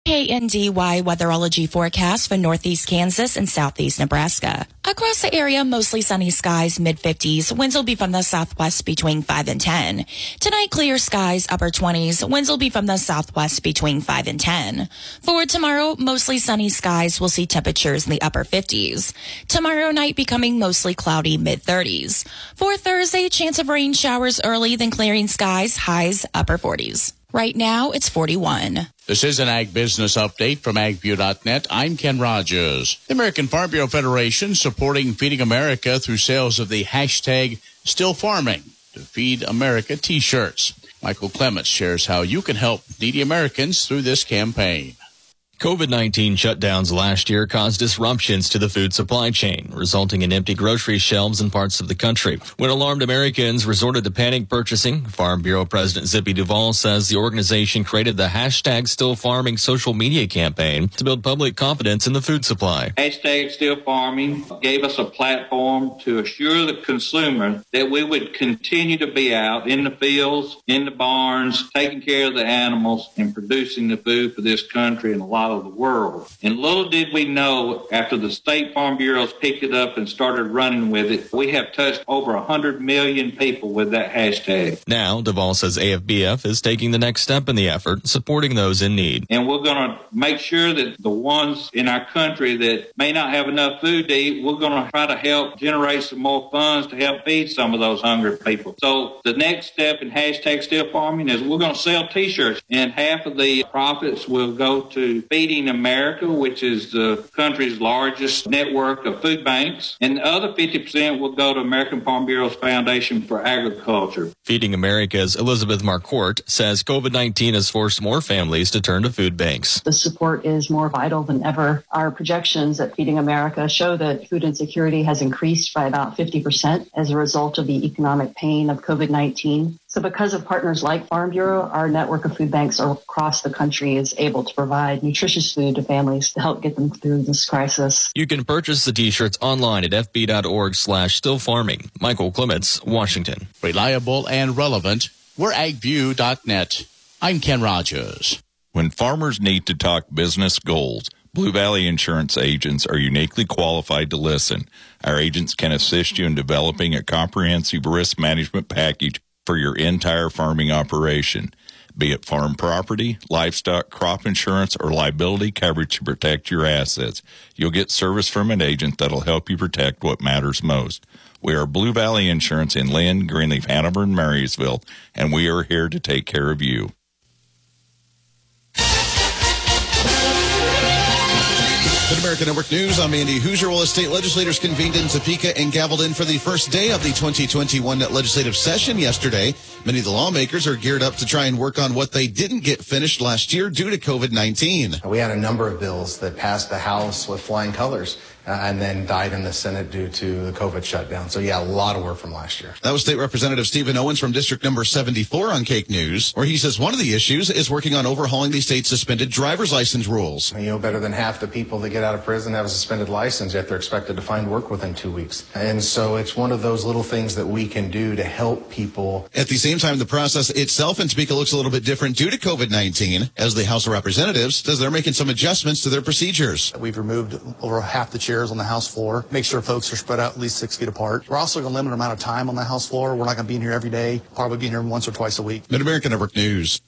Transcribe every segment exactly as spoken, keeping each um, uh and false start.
K N D Y weatherology forecast for northeast Kansas and southeast Nebraska. Across the area, mostly sunny skies, mid fifties. Winds will be from the southwest between five and ten. Tonight, clear skies, upper twenties. Winds will be from the southwest between five and ten. For tomorrow, mostly sunny skies. We'll see temperatures in the upper fifties. Tomorrow night becoming mostly cloudy, mid thirties. For Thursday, chance of rain showers early, then clearing skies, highs, upper forties. Right now, it's forty-one. This is an Ag Business Update from ag view dot net. I'm Ken Rogers. The American Farm Bureau Federation supporting Feeding America through sales of the hashtag Still Farming to Feed America t-shirts. Michael Clements shares how you can help needy Americans through this campaign. COVID nineteen shutdowns last year caused disruptions to the food supply chain, resulting in empty grocery shelves in parts of the country. When alarmed Americans resorted to panic purchasing, Farm Bureau President Zippy Duvall says the organization created the hashtag Still Farming social media campaign to build public confidence in the food supply. Hashtag Still Farming gave us a platform to assure the consumer that we would continue to be out in the fields, in the barns, taking care of the animals and producing the food for this country and a lot of the world. And little did we know, after the state farm bureaus picked it up and started running with it, we have touched over one hundred million people with that hashtag. Now, Duvall says A F B F is taking the next step in the effort, supporting those in need. And we're going to make sure that the ones in our country that may not have enough food to eat, we're going to try to help generate some more funds to help feed some of those hungry people. So the next step in hashtag Still Farming is we're going to sell t-shirts, and half of the profits will go to Feeding America, which is the country's largest network of food banks, and the other fifty percent will go to American Farm Bureau's Foundation for Agriculture. Feeding America's Elizabeth Marcourt says COVID nineteen has forced more families to turn to food banks. The support is more vital than ever. Our projections at Feeding America show that food insecurity has increased by about fifty percent as a result of the economic pain of COVID nineteen. So because of partners like Farm Bureau, our network of food banks across the country is able to provide nutritious food to families to help get them through this crisis. You can purchase the t-shirts online at f b dot org slash still farming. Michael Clements, Washington. Reliable and relevant, we're ag view dot net. I'm Ken Rogers. When farmers need to talk business goals, Blue Valley Insurance agents are uniquely qualified to listen. Our agents can assist you in developing a comprehensive risk management package for your entire farming operation, be it farm property, livestock, crop insurance, or liability coverage to protect your assets. You'll get service from an agent that'll help you protect what matters most. We are Blue Valley Insurance in Lynn, Greenleaf, Hanover, and Marysville, and we are here to take care of you. Mid-America Network News, I'm Andy Hoosier. Well, state legislators convened in Topeka and gavelled in for the first day of the twenty twenty-one legislative session yesterday. Many of the lawmakers are geared up to try and work on what they didn't get finished last year due to COVID nineteen. We had a number of bills that passed the House with flying colors uh, and then died in the Senate due to the COVID shutdown. So, yeah, a lot of work from last year. That was State Representative Stephen Owens from District Number seventy-four on Cake News, where he says one of the issues is working on overhauling the state's suspended driver's license rules. You know, better than half the people that get out of prison have a suspended license, yet they're expected to find work within two weeks. And so it's one of those little things that we can do to help people. At the same time, the process itself in Topeka looks a little bit different due to COVID nineteen, as the House of Representatives says they're making some adjustments to their procedures. We've removed over half the chairs on the House floor, make sure folks are spread out at least six feet apart. We're also going to limit the amount of time on the House floor. We're not going to be in here every day, probably be in here once or twice a week. Mid-America Network News.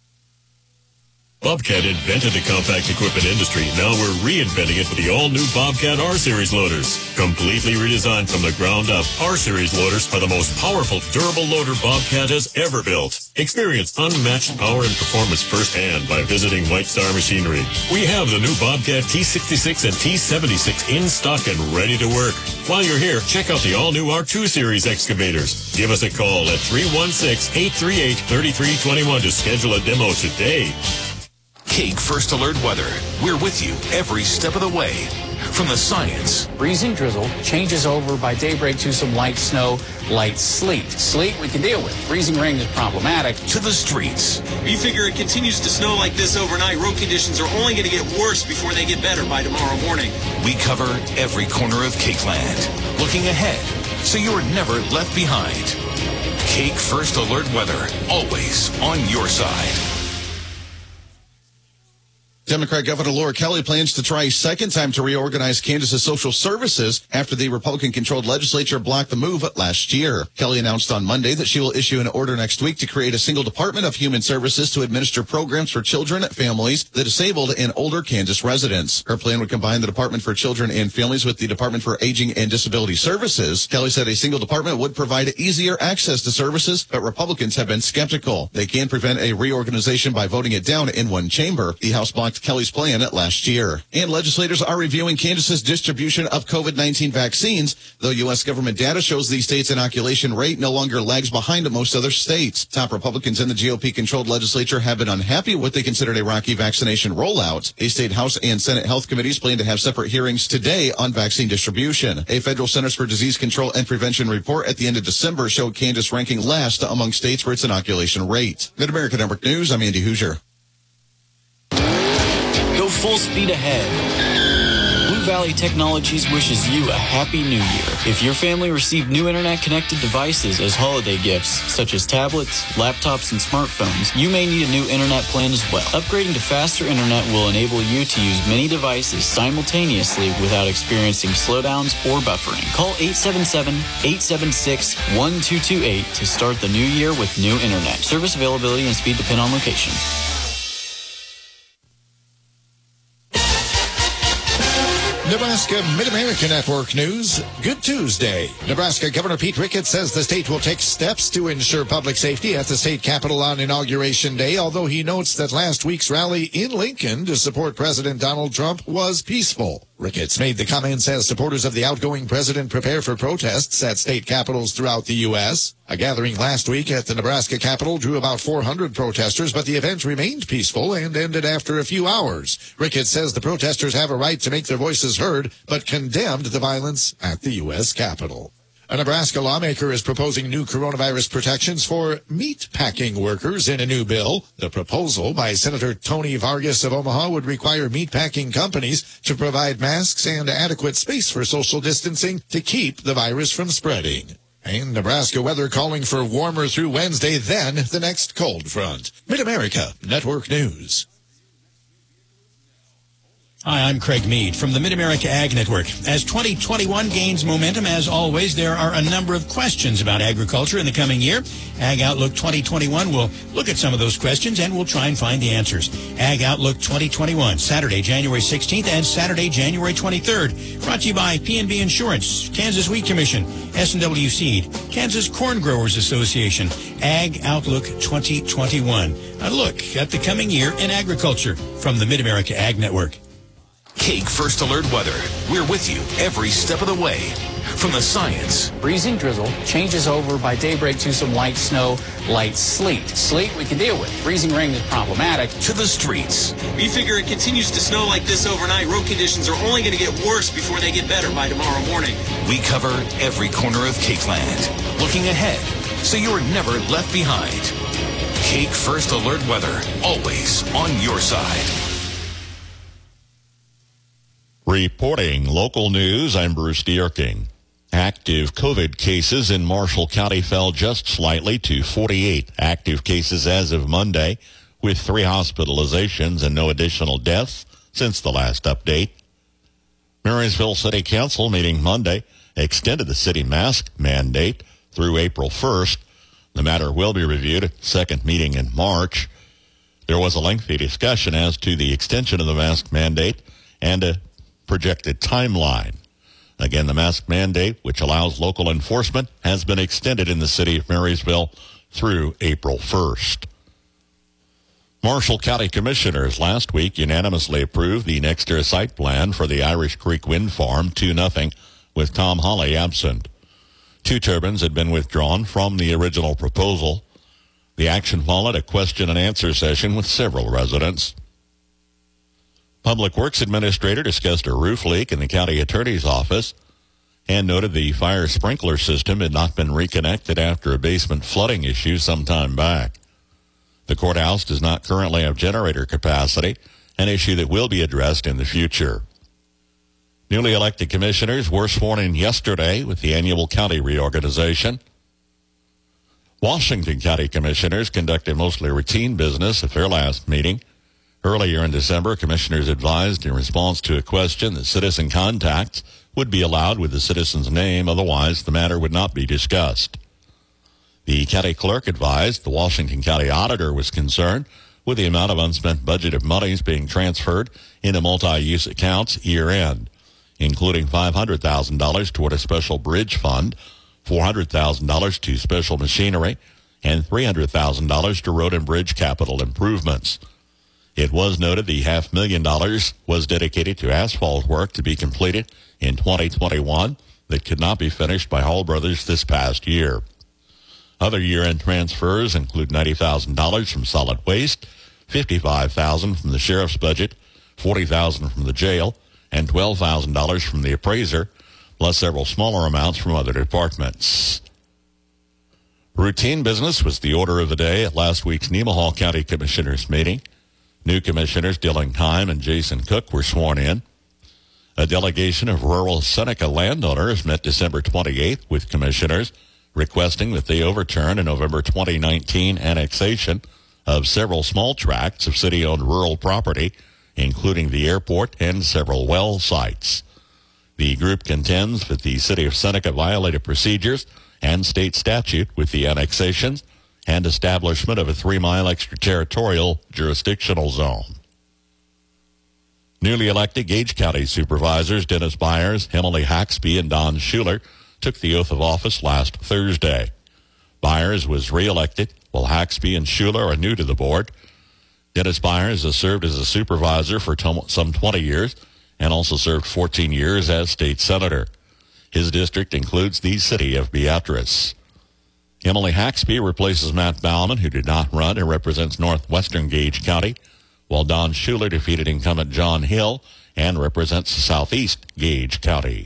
Bobcat invented the compact equipment industry. Now we're reinventing it with the all-new Bobcat R-Series loaders. Completely redesigned from the ground up, R-Series loaders are the most powerful, durable loader Bobcat has ever built. Experience unmatched power and performance firsthand by visiting White Star Machinery. We have the new Bobcat T sixty-six and T seventy-six in stock and ready to work. While you're here, check out the all-new R two Series excavators. Give us a call at three one six, eight three eight, three three two one to schedule a demo today. Cake First Alert Weather. We're with you every step of the way. From the science. Breezy drizzle changes over by daybreak to some light snow, light sleet. Sleet we can deal with. Freezing rain is problematic. To the streets. You figure it continues to snow like this overnight, road conditions are only going to get worse before they get better by tomorrow morning. We cover every corner of Cakeland. Looking ahead, so you're never left behind. Cake First Alert Weather. Always on your side. Democrat Governor Laura Kelly plans to try a second time to reorganize Kansas's social services after the Republican-controlled legislature blocked the move last year. Kelly announced on Monday that she will issue an order next week to create a single Department of Human Services to administer programs for children, families, the disabled, and older Kansas residents. Her plan would combine the Department for Children and Families with the Department for Aging and Disability Services. Kelly said a single department would provide easier access to services, but Republicans have been skeptical. They can prevent a reorganization by voting it down in one chamber. The House blocked Kelly's plan last year. And legislators are reviewing Kansas's distribution of COVID nineteen vaccines, though U S government data shows the state's inoculation rate no longer lags behind most other states. Top Republicans in the G O P-controlled legislature have been unhappy with what they considered a rocky vaccination rollout. A state House and Senate health committees plan to have separate hearings today on vaccine distribution. A federal Centers for Disease Control and Prevention report at the end of December showed Kansas ranking last among states for its inoculation rate. Mid-America Network News, I'm Andy Hoosier. Go full speed ahead. Blue Valley Technologies wishes you a happy new year. If your family received new internet-connected devices as holiday gifts, such as tablets, laptops, and smartphones, you may need a new internet plan as well. Upgrading to faster internet will enable you to use many devices simultaneously without experiencing slowdowns or buffering. Call eight seven seven, eight seven six, one two two eight to start the new year with new internet. Service availability and speed depend on location. Nebraska Mid-America Network News. Good Tuesday. Nebraska Governor Pete Ricketts says the state will take steps to ensure public safety at the state capitol on Inauguration Day, although he notes that last week's rally in Lincoln to support President Donald Trump was peaceful. Ricketts made the comments as supporters of the outgoing president prepare for protests at state capitals throughout the U S. A gathering last week at the Nebraska Capitol drew about four hundred protesters, but the event remained peaceful and ended after a few hours. Ricketts says the protesters have a right to make their voices heard, but condemned the violence at the U S Capitol. A Nebraska lawmaker is proposing new coronavirus protections for meat packing workers in a new bill. The proposal by Senator Tony Vargas of Omaha would require meat packing companies to provide masks and adequate space for social distancing to keep the virus from spreading. And Nebraska weather calling for warmer through Wednesday, then the next cold front. Mid-America Network News. Hi, I'm Craig Mead from the Mid-America Ag Network. As twenty twenty-one gains momentum, as always, there are a number of questions about agriculture in the coming year. Ag Outlook twenty twenty-one will look at some of those questions, and we'll try and find the answers. Ag Outlook twenty twenty-one, Saturday, January sixteenth, and Saturday, January twenty-third. Brought to you by P and B Insurance, Kansas Wheat Commission, S and W Seed, Kansas Corn Growers Association, Ag Outlook twenty twenty-one. A look at the coming year in agriculture from the Mid-America Ag Network. Cake First Alert Weather. We're with you every step of the way. From the science. Breezing drizzle changes over by daybreak to some light snow, light sleet. Sleet we can deal with. Freezing rain is problematic. To the streets. We figure it continues to snow like this overnight. Road conditions are only going to get worse before they get better by tomorrow morning. We cover every corner of Cakeland. Looking ahead, so you're never left behind. Cake First Alert Weather. Always on your side. Reporting local news, I'm Bruce Dierking. Active COVID cases in Marshall County fell just slightly to forty-eight active cases as of Monday, with three hospitalizations and no additional deaths since the last update. Marysville City Council meeting Monday extended the city mask mandate through April first. The matter will be reviewed at the second meeting in March. There was a lengthy discussion as to the extension of the mask mandate and a projected timeline. Again, the mask mandate, which allows local enforcement, has been extended in the city of Marysville through April first. Marshall County Commissioners last week unanimously approved the next year site plan for the Irish Creek Wind Farm two nothing, with Tom Hawley absent. Two turbines had been withdrawn from the original proposal. The action followed a question and answer session with several residents. Public Works Administrator discussed a roof leak in the county attorney's office and noted the fire sprinkler system had not been reconnected after a basement flooding issue some time back. The courthouse does not currently have generator capacity, an issue that will be addressed in the future. Newly elected commissioners were sworn in yesterday with the annual county reorganization. Washington County commissioners conducted mostly routine business at their last meeting. Earlier in December, commissioners advised in response to a question that citizen contacts would be allowed with the citizen's name, otherwise the matter would not be discussed. The county clerk advised the Washington County Auditor was concerned with the amount of unspent budgeted monies being transferred into multi-use accounts year-end, including five hundred thousand dollars toward a special bridge fund, four hundred thousand dollars to special machinery, and three hundred thousand dollars to road and bridge capital improvements. It was noted the half million dollars was dedicated to asphalt work to be completed in twenty twenty-one that could not be finished by Hall Brothers this past year. Other year-end transfers include ninety thousand dollars from solid waste, fifty-five thousand dollars from the sheriff's budget, forty thousand dollars from the jail, and twelve thousand dollars from the appraiser, plus several smaller amounts from other departments. Routine business was the order of the day at last week's Nemaha County Commissioners meeting. New commissioners Dylan Kime and Jason Cook were sworn in. A delegation of rural Seneca landowners met December twenty-eighth with commissioners requesting that they overturn a November twenty nineteen annexation of several small tracts of city-owned rural property, including the airport and several well sites. The group contends that the city of Seneca violated procedures and state statute with the annexations and establishment of a three-mile extraterritorial jurisdictional zone. Newly elected Gage County Supervisors Dennis Byers, Emily Haxby, and Don Schuler took the oath of office last Thursday. Byers was re-elected, while Haxby and Schuler are new to the board. Dennis Byers has served as a supervisor for tom- some twenty years and also served fourteen years as state senator. His district includes the city of Beatrice. Emily Haxby replaces Matt Bauman, who did not run and represents northwestern Gage County, while Don Schuler defeated incumbent John Hill and represents southeast Gage County.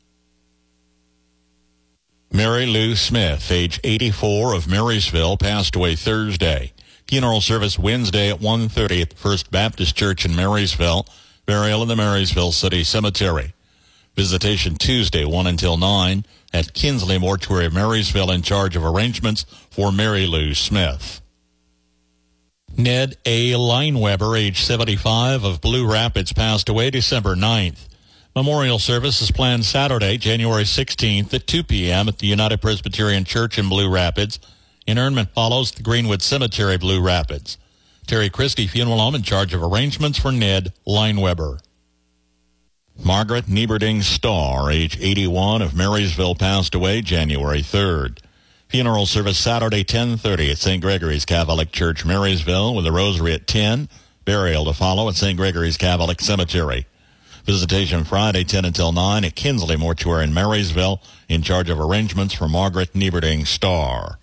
Mary Lou Smith, age eighty-four, of Marysville, passed away Thursday. Funeral service Wednesday at one thirty at the First Baptist Church in Marysville. Burial in the Marysville City Cemetery. Visitation Tuesday, one until nine, at Kinsley Mortuary of Marysville, in charge of arrangements for Mary Lou Smith. Ned A. Lineweber, age seventy-five, of Blue Rapids, passed away December ninth. Memorial service is planned Saturday, January sixteenth at two p.m. at the United Presbyterian Church in Blue Rapids. Interment follows the Greenwood Cemetery, Blue Rapids. Terry Christie Funeral Home in charge of arrangements for Ned Lineweber. Margaret Nieberding Starr, age eighty-one, of Marysville, passed away January third. Funeral service Saturday, ten thirty at Saint Gregory's Catholic Church, Marysville, with a rosary at ten. Burial to follow at Saint Gregory's Catholic Cemetery. Visitation Friday, ten until nine at Kinsley Mortuary in Marysville, in charge of arrangements for Margaret Nieberding Starr.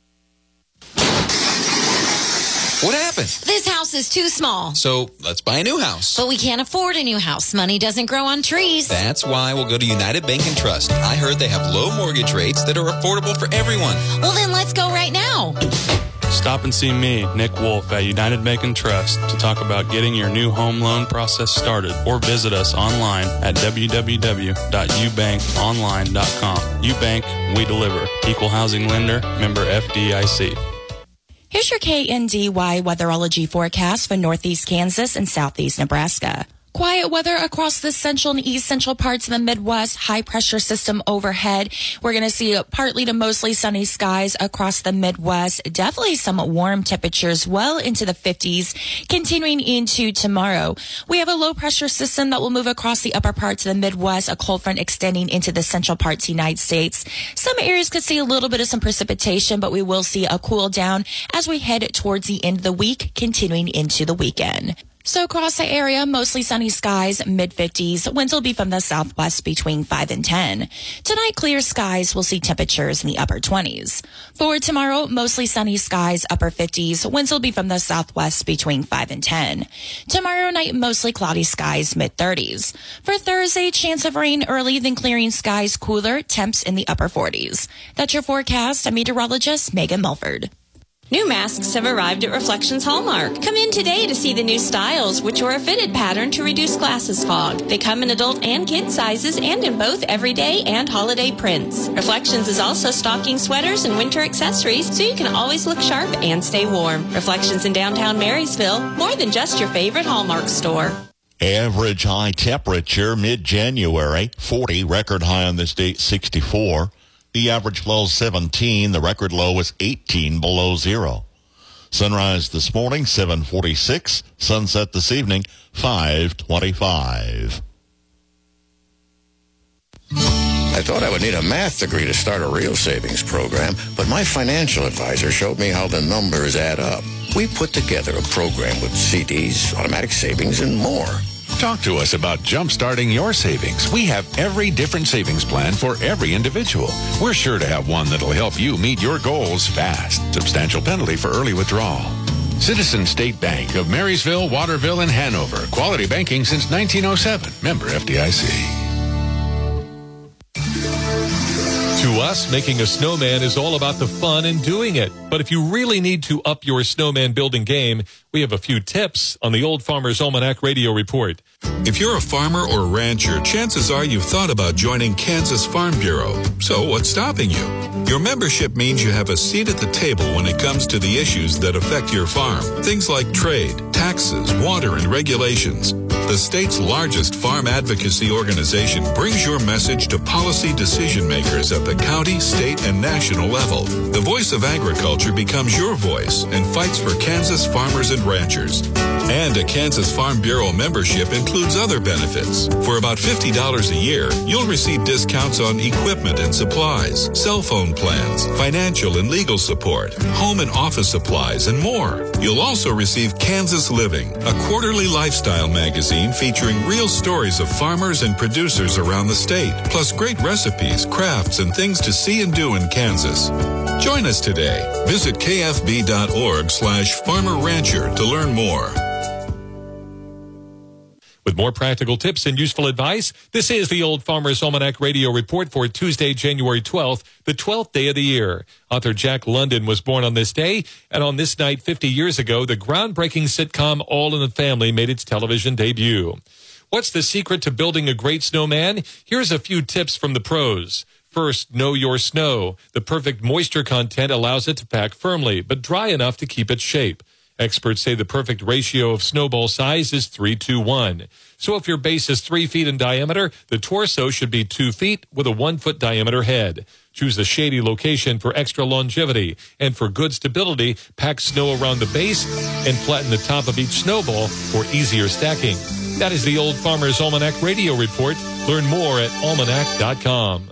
What happened? This house is too small. So let's buy a new house. But we can't afford a new house. Money doesn't grow on trees. That's why we'll go to United Bank and Trust. I heard they have low mortgage rates that are affordable for everyone. Well, then let's go right now. Stop and see me, Nick Wolf, at United Bank and Trust to talk about getting your new home loan process started, or visit us online at w w w dot u bank online dot com. UBank, we deliver. Equal housing lender, member F D I C. Here's your K N D Y weatherology forecast for northeast Kansas and southeast Nebraska. Quiet weather across the central and east central parts of the Midwest. High pressure system overhead. We're going to see partly to mostly sunny skies across the Midwest. Definitely some warm temperatures well into the fifties. Continuing into tomorrow, we have a low pressure system that will move across the upper parts of the Midwest. A cold front extending into the central parts of the United States. Some areas could see a little bit of some precipitation, but we will see a cool down as we head towards the end of the week, continuing into the weekend. So across the area, mostly sunny skies, mid fifties. Winds will be from the southwest between five and ten. Tonight, clear skies. We'll see temperatures in the upper twenties. For tomorrow, mostly sunny skies, upper fifties. Winds will be from the southwest between five and ten. Tomorrow night, mostly cloudy skies, mid thirties. For Thursday, chance of rain early, then clearing skies, cooler, temps in the upper forties. That's your forecast. I'm meteorologist Megan Mulford. New masks have arrived at Reflections Hallmark. Come in today to see the new styles, which are a fitted pattern to reduce glasses fog. They come in adult and kid sizes and in both everyday and holiday prints. Reflections is also stocking sweaters and winter accessories, so you can always look sharp and stay warm. Reflections in downtown Marysville, more than just your favorite Hallmark store. Average high temperature mid-January, forty. Record high on this date, sixty-four. The average low, seventeen. The record low was eighteen below zero. Sunrise this morning, seven forty-six. Sunset this evening, five twenty-five. I thought I would need a math degree to start a real savings program, but my financial advisor showed me how the numbers add up. We put together a program with C Ds, automatic savings, and more. Talk to us about jumpstarting your savings. We have every different savings plan for every individual. We're sure to have one that'll help you meet your goals fast. Substantial penalty for early withdrawal. Citizen State Bank of Marysville, Waterville, and Hanover. Quality banking since nineteen oh seven. Member F D I C. To us, making a snowman is all about the fun and doing it. But if you really need to up your snowman building game, we have a few tips on the Old Farmer's Almanac Radio Report. If you're a farmer or rancher, chances are you've thought about joining Kansas Farm Bureau. So what's stopping you? Your membership means you have a seat at the table when it comes to the issues that affect your farm. Things like trade, taxes, water, and regulations. The state's largest farm advocacy organization brings your message to policy decision makers at the county, state, and national level. The voice of agriculture becomes your voice and fights for Kansas farmers and ranchers. And a Kansas Farm Bureau membership includes other benefits. For about fifty dollars a year, you'll receive discounts on equipment and supplies, cell phone plans, financial and legal support, home and office supplies, and more. You'll also receive Kansas Living, a quarterly lifestyle magazine featuring real stories of farmers and producers around the state, plus great recipes, crafts, and things to see and do in Kansas. Join us today. Visit kfb.org slash farmer rancher to learn more. With more practical tips and useful advice, this is the Old Farmer's Almanac Radio Report for Tuesday, January twelfth, the twelfth day of the year. Author Jack London was born on this day, and on this night fifty years ago, the groundbreaking sitcom All in the Family made its television debut. What's the secret to building a great snowman? Here's a few tips from the pros. First, know your snow. The perfect moisture content allows it to pack firmly, but dry enough to keep its shape. Experts say the perfect ratio of snowball size is three to one. So if your base is three feet in diameter, the torso should be two feet with a one-foot diameter head. Choose a shady location for extra longevity. And for good stability, pack snow around the base and flatten the top of each snowball for easier stacking. That is the Old Farmer's Almanac Radio Report. Learn more at almanac dot com.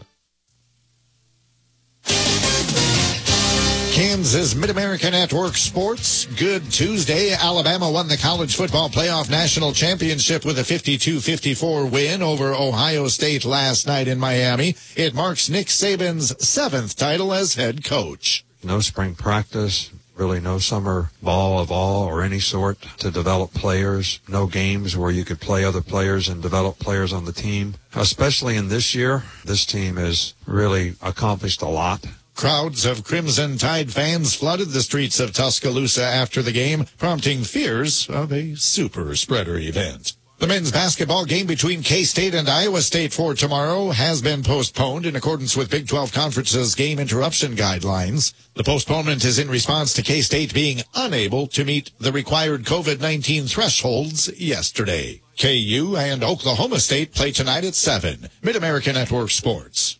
Kansas Mid-America Network Sports. Good Tuesday. Alabama won the College Football Playoff National Championship with a fifty-two fifty-four win over Ohio State last night in Miami. It marks Nick Saban's seventh title as head coach. No spring practice, really no summer ball of all or any sort to develop players. No games where you could play other players and develop players on the team. Especially in this year, this team has really accomplished a lot. Crowds of Crimson Tide fans flooded the streets of Tuscaloosa after the game, prompting fears of a super spreader event. The men's basketball game between K-State and Iowa State for tomorrow has been postponed in accordance with Big twelve Conference's game interruption guidelines. The postponement is in response to K-State being unable to meet the required covid nineteen thresholds yesterday. K U and Oklahoma State play tonight at seven. Mid-America Network Sports.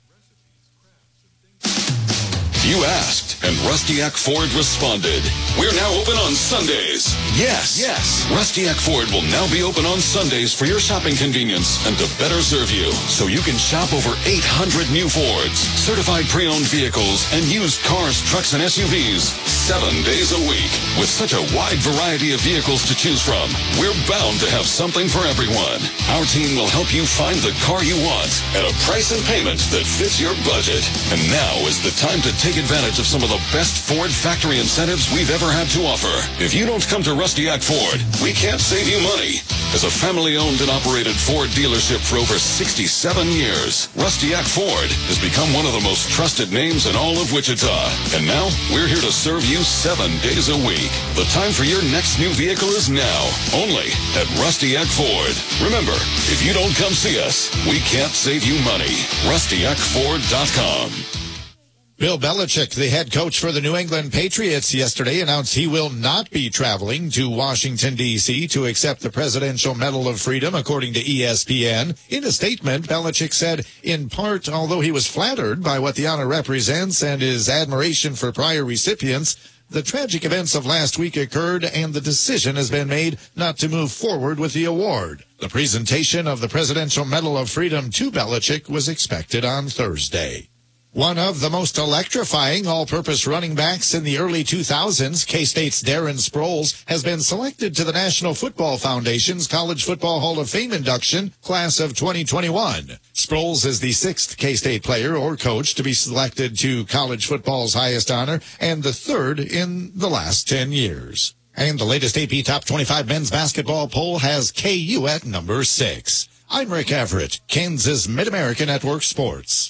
You asked, and Rustiak Ford responded. We're now open on Sundays. Yes. Yes. Rustiak Ford will now be open on Sundays for your shopping convenience and to better serve you. So you can shop over eight hundred new Fords, certified pre-owned vehicles, and used cars, trucks, and S U Vs seven days a week. With such a wide variety of vehicles to choose from, we're bound to have something for everyone. Our team will help you find the car you want at a price and payment that fits your budget. And now is the time to take advantage of some of of the best Ford factory incentives we've ever had to offer. If you don't come to Rustiak Ford, we can't save you money. As a family-owned and operated Ford dealership for over sixty-seven years, Rustiak Ford has become one of the most trusted names in all of Wichita. And now, we're here to serve you seven days a week. The time for your next new vehicle is now, only at Rustiak Ford. Remember, if you don't come see us, we can't save you money. Rustiak Ford dot com. Bill Belichick, the head coach for the New England Patriots, yesterday announced he will not be traveling to Washington, D C to accept the Presidential Medal of Freedom, according to E S P N. In a statement, Belichick said, in part, although he was flattered by what the honor represents and his admiration for prior recipients, the tragic events of last week occurred and the decision has been made not to move forward with the award. The presentation of the Presidential Medal of Freedom to Belichick was expected on Thursday. One of the most electrifying all-purpose running backs in the early two thousands, K-State's Darren Sproles, has been selected to the National Football Foundation's College Football Hall of Fame induction, class of twenty twenty-one. Sproles is the sixth K-State player or coach to be selected to college football's highest honor and the third in the last ten years. And the latest A P Top twenty-five men's basketball poll has K U at number six. I'm Rick Everett, Kansas Mid-America Network Sports.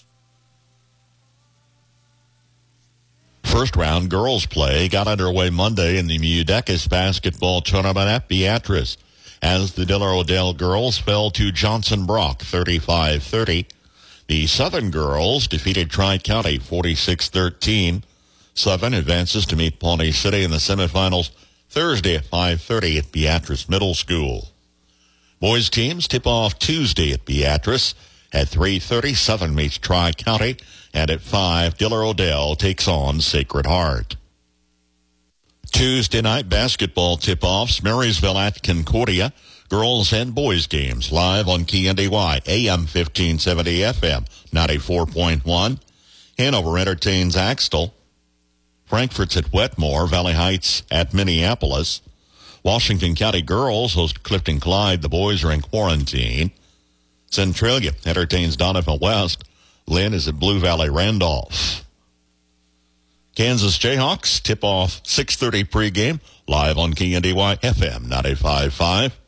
First round girls play got underway Monday in the Mudecas basketball tournament at Beatrice as the Diller Odell girls fell to Johnson Brock thirty-five thirty. The Southern girls defeated Tri-County forty-six thirteen. Southern advances to meet Pawnee City in the semifinals Thursday at five thirty at Beatrice Middle School. Boys teams tip off Tuesday at Beatrice. At three thirty, Southern meets Tri-County, and at five, Diller Odell takes on Sacred Heart. Tuesday night basketball tip-offs, Marysville at Concordia, girls and boys games live on K N D Y, A M fifteen seventy, F M ninety-four point one. Hanover entertains Axtell. Frankfort's at Wetmore, Valley Heights at Minneapolis. Washington County girls host Clifton Clyde. The boys are in quarantine. Centralia entertains Donovan West. Lynn is at Blue Valley Randolph. Kansas Jayhawks tip off six thirty pregame live on K N D Y F M ninety-five point five.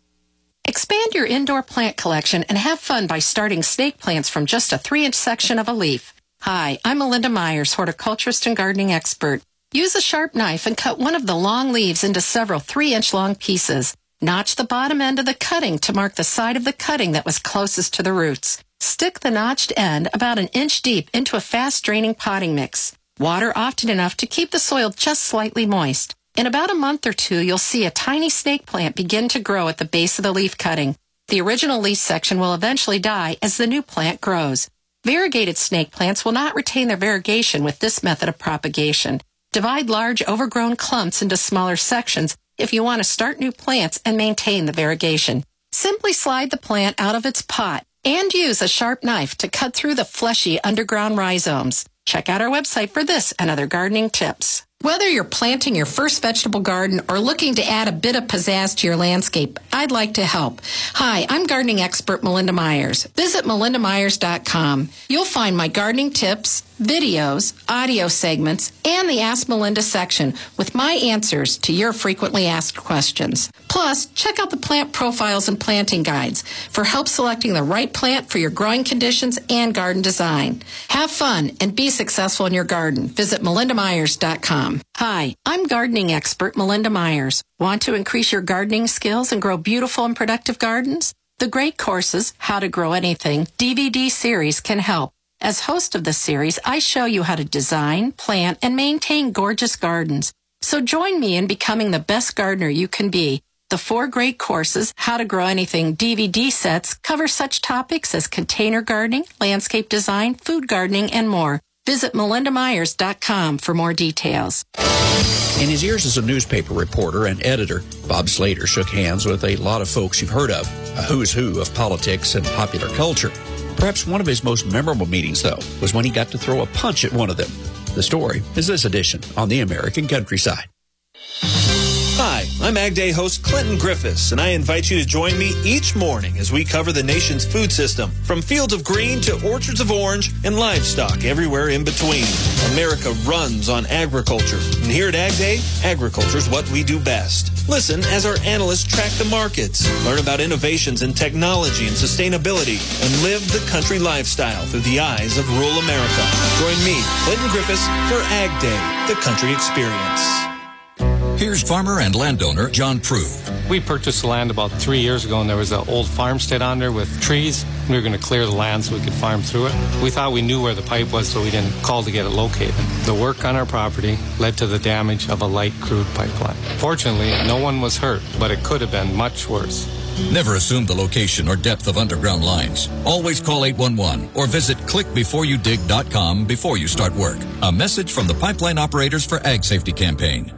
Expand your indoor plant collection and have fun by starting snake plants from just a three-inch section of a leaf. Hi, I'm Melinda Myers, horticulturist and gardening expert. Use a sharp knife and cut one of the long leaves into several three-inch long pieces. Notch the bottom end of the cutting to mark the side of the cutting that was closest to the roots. Stick the notched end about an inch deep into a fast-draining potting mix. Water often enough to keep the soil just slightly moist. In about a month or two, you'll see a tiny snake plant begin to grow at the base of the leaf cutting. The original leaf section will eventually die as the new plant grows. Variegated snake plants will not retain their variegation with this method of propagation. Divide large overgrown clumps into smaller sections if you want to start new plants and maintain the variegation. Simply slide the plant out of its pot and use a sharp knife to cut through the fleshy underground rhizomes. Check out our website for this and other gardening tips. Whether you're planting your first vegetable garden or looking to add a bit of pizzazz to your landscape, I'd like to help. Hi, I'm gardening expert Melinda Myers. Visit melinda myers dot com. You'll find my gardening tips, videos, audio segments, and the Ask Melinda section with my answers to your frequently asked questions. Plus, check out the plant profiles and planting guides for help selecting the right plant for your growing conditions and garden design. Have fun and be successful in your garden. Visit melinda myers dot com. Hi, I'm gardening expert Melinda Myers. Want to increase your gardening skills and grow beautiful and productive gardens? The Great Courses, How to Grow Anything D V D series can help. As host of the series, I show you how to design, plant, and maintain gorgeous gardens. So join me in becoming the best gardener you can be. The four Great Courses, How to Grow Anything D V D sets cover such topics as container gardening, landscape design, food gardening, and more. Visit melinda myers dot com for more details. In his years as a newspaper reporter and editor, Bob Slater shook hands with a lot of folks you've heard of, a who's who of politics and popular culture. Perhaps one of his most memorable meetings, though, was when he got to throw a punch at one of them. The story is this edition on the American Countryside. Hi, I'm Ag Day host Clinton Griffiths, and I invite you to join me each morning as we cover the nation's food system, from fields of green to orchards of orange and livestock everywhere in between. America runs on agriculture, and here at Ag Day, agriculture is what we do best. Listen as our analysts track the markets, learn about innovations in technology and sustainability, and live the country lifestyle through the eyes of rural America. Join me, Clinton Griffiths, for Ag Day, the country experience. Here's farmer and landowner John Prue. We purchased land about three years ago, and there was an old farmstead on there with trees. We were going to clear the land so we could farm through it. We thought we knew where the pipe was, so we didn't call to get it located. The work on our property led to the damage of a light crude pipeline. Fortunately, no one was hurt, but it could have been much worse. Never assume the location or depth of underground lines. Always call eight one one or visit click before you dig dot com before you start work. A message from the Pipeline Operators for Ag Safety campaign.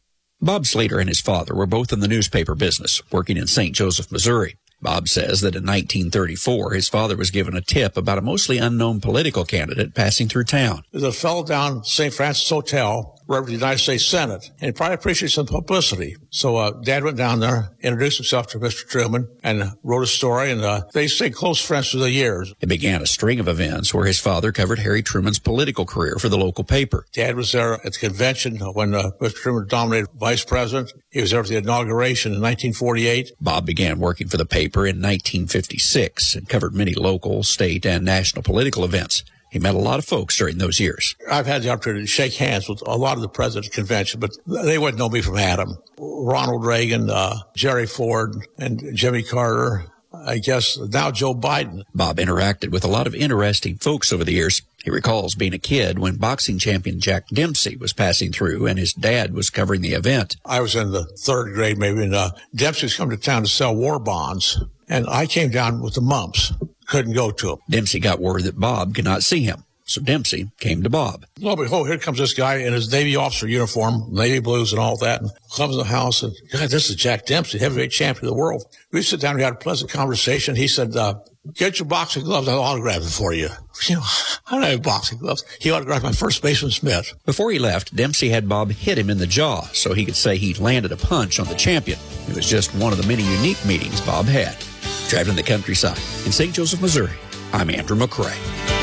Bob Slater and his father were both in the newspaper business, working in Saint Joseph, Missouri. Bob says that in nineteen thirty-four, his father was given a tip about a mostly unknown political candidate passing through town. There's a fellow down at Saint Francis Hotel, representing the United States Senate, and he probably appreciated some publicity. So uh, Dad went down there, introduced himself to Mister Truman, and wrote a story, and uh, they stayed close friends through the years. It began a string of events where his father covered Harry Truman's political career for the local paper. Dad was there at the convention when uh, Mister Truman dominated vice president. He was there at the inauguration in nineteen forty-eight. Bob began working for the paper in nineteen fifty-six and covered many local, state, and national political events. He met a lot of folks during those years. I've had the opportunity to shake hands with a lot of the president's convention, but they wouldn't know me from Adam. Ronald Reagan, uh, Jerry Ford, and Jimmy Carter. I guess now Joe Biden. Bob interacted with a lot of interesting folks over the years. He recalls being a kid when boxing champion Jack Dempsey was passing through and his dad was covering the event. I was in the third grade maybe, and uh, Dempsey's come to town to sell war bonds, and I came down with the mumps. Couldn't go to him. Dempsey got word that Bob could not see him, so Dempsey came to Bob. Lo and behold, here comes this guy in his Navy officer uniform, Navy blues and all that, and comes in the house, and, God, this is Jack Dempsey, heavyweight champion of the world. We sit down, we had a pleasant conversation. He said, uh, get your boxing gloves, I'll autograph them for you. You know, I don't have boxing gloves. He autographed my first baseman, Smith. Before he left, Dempsey had Bob hit him in the jaw so he could say he landed a punch on the champion. It was just one of the many unique meetings Bob had. Traveling the countryside in Saint Joseph, Missouri, I'm Andrew McCrae.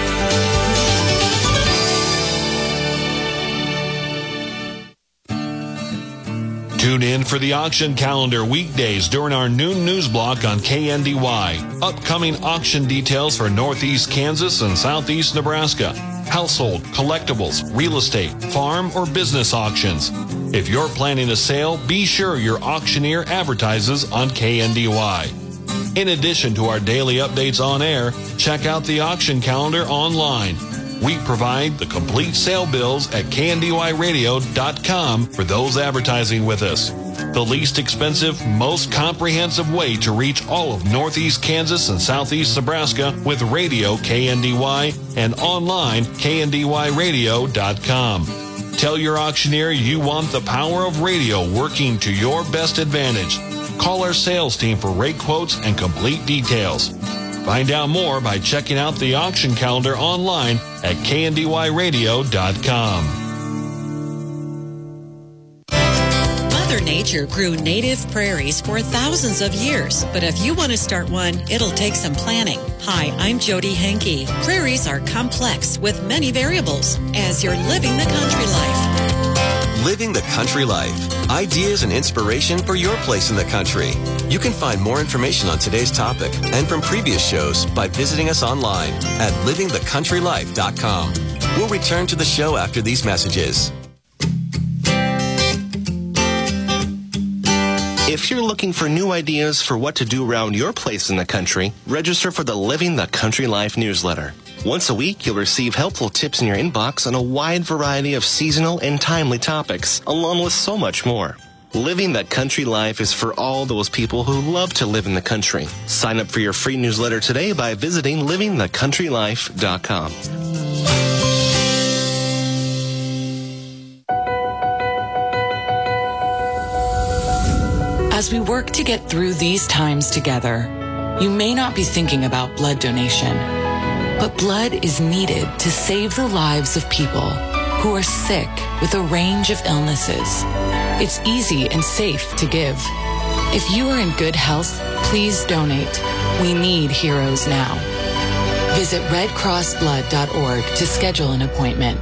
Tune in for the auction calendar weekdays during our noon news block on K N D Y. Upcoming auction details for Northeast Kansas and Southeast Nebraska. Household, collectibles, real estate, farm, or business auctions. If you're planning a sale, be sure your auctioneer advertises on K N D Y. In addition to our daily updates on air, check out the auction calendar online. We provide the complete sale bills at K N D Y radio dot com for those advertising with us. The least expensive, most comprehensive way to reach all of Northeast Kansas and Southeast Nebraska with radio K N D Y and online K N D Y radio dot com. Tell your auctioneer you want the power of radio working to your best advantage. Call our sales team for rate quotes and complete details. Find out more by checking out the auction calendar online at K N D Y radio dot com. Mother Nature grew native prairies for thousands of years, but if you want to start one, it'll take some planning. Hi, I'm Jody Henke. Prairies are complex with many variables as you're living the country life. Living the country life. Ideas and inspiration for your place in the country. You can find more information on today's topic and from previous shows by visiting us online at living the country life dot com. We'll return to the show after these messages. If you're looking for new ideas for what to do around your place in the country, register for the Living the Country Life newsletter. Once a week, you'll receive helpful tips in your inbox on a wide variety of seasonal and timely topics, along with so much more. Living the Country Life is for all those people who love to live in the country. Sign up for your free newsletter today by visiting living the country life dot com. As we work to get through these times together, you may not be thinking about blood donation, but blood is needed to save the lives of people who are sick with a range of illnesses. It's easy and safe to give. If you are in good health, please donate. We need heroes now. Visit red cross blood dot org to schedule an appointment.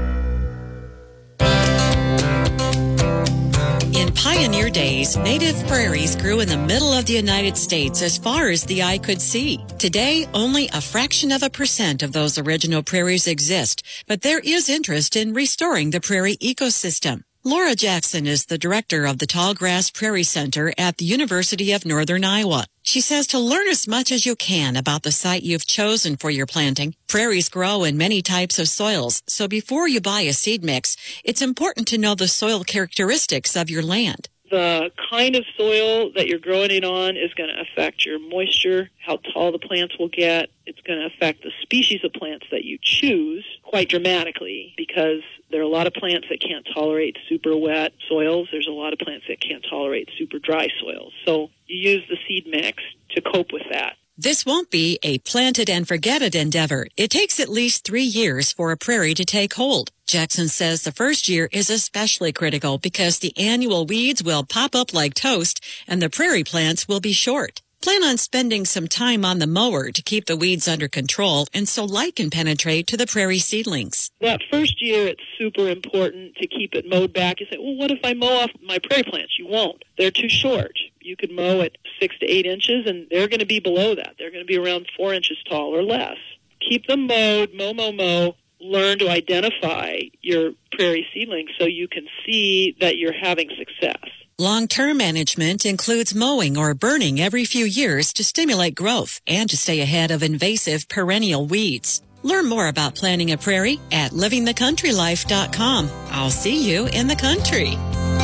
In pioneer days, native prairies grew in the middle of the United States as far as the eye could see. Today, only a fraction of a percent of those original prairies exist, but there is interest in restoring the prairie ecosystem. Laura Jackson is the director of the Tallgrass Prairie Center at the University of Northern Iowa. She says to learn as much as you can about the site you've chosen for your planting. Prairies grow in many types of soils, so before you buy a seed mix, it's important to know the soil characteristics of your land. The kind of soil that you're growing it on is going to affect your moisture, how tall the plants will get. It's going to affect the species of plants that you choose quite dramatically, because there are a lot of plants that can't tolerate super wet soils. There's a lot of plants that can't tolerate super dry soils. So you use the seed mix to cope with that. This won't be a plant it and forget it endeavor. It takes at least three years for a prairie to take hold. Jackson says the first year is especially critical because the annual weeds will pop up like toast and the prairie plants will be short. Plan on spending some time on the mower to keep the weeds under control and so light can penetrate to the prairie seedlings. That first year, it's super important to keep it mowed back. You say, well, what if I mow off my prairie plants? You won't. They're too short. You could mow at six to eight inches, and they're going to be below that. They're going to be around four inches tall or less. Keep them mowed, mow, mow, mow. Learn to identify your prairie seedlings so you can see that you're having success. Long-term management includes mowing or burning every few years to stimulate growth and to stay ahead of invasive perennial weeds. Learn more about planting a prairie at living the country life dot com. I'll see you in the country.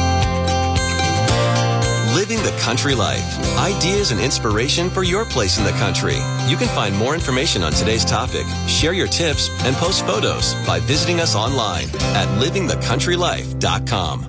Living the Country Life. Ideas and inspiration for your place in the country. You can find more information on today's topic, share your tips, and post photos by visiting us online at living the country life dot com.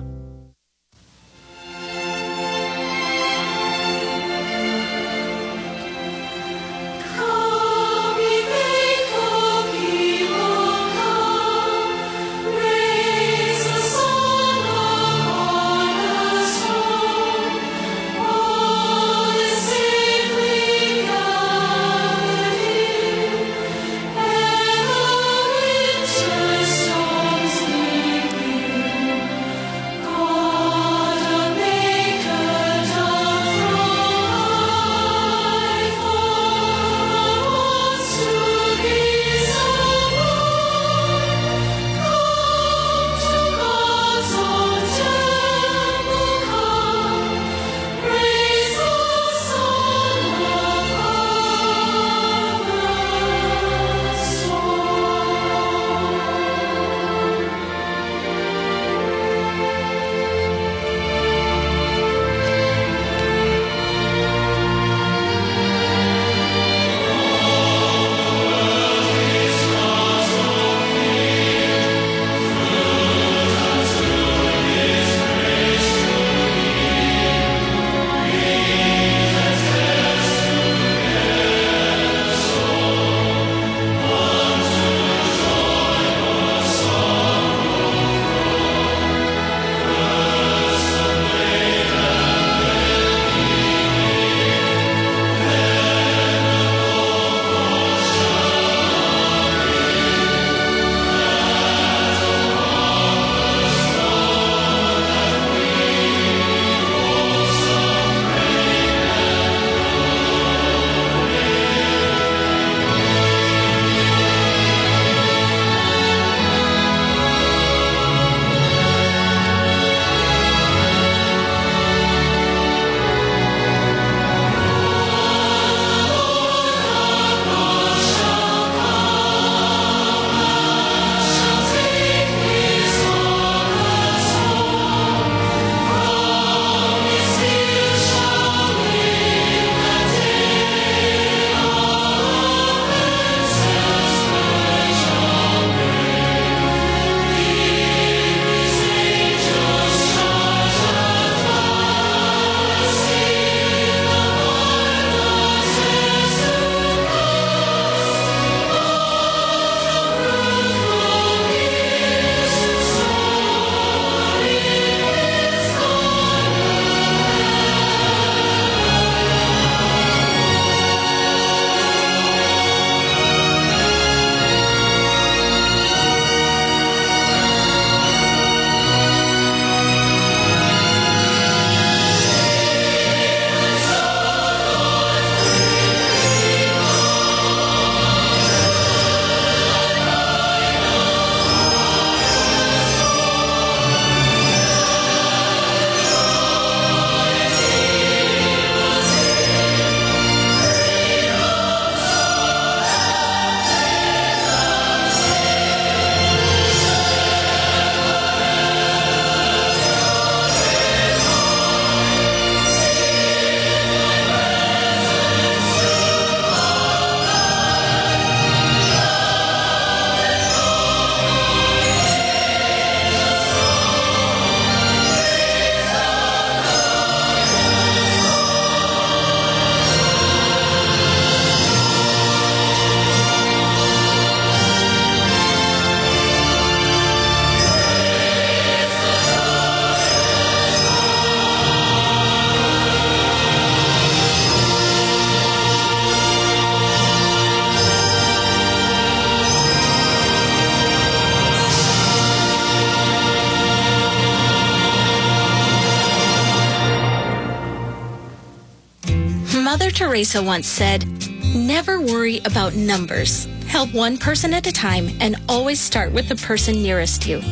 Teresa once said, "Never worry about numbers. Help one person at a time and always start with the person nearest you."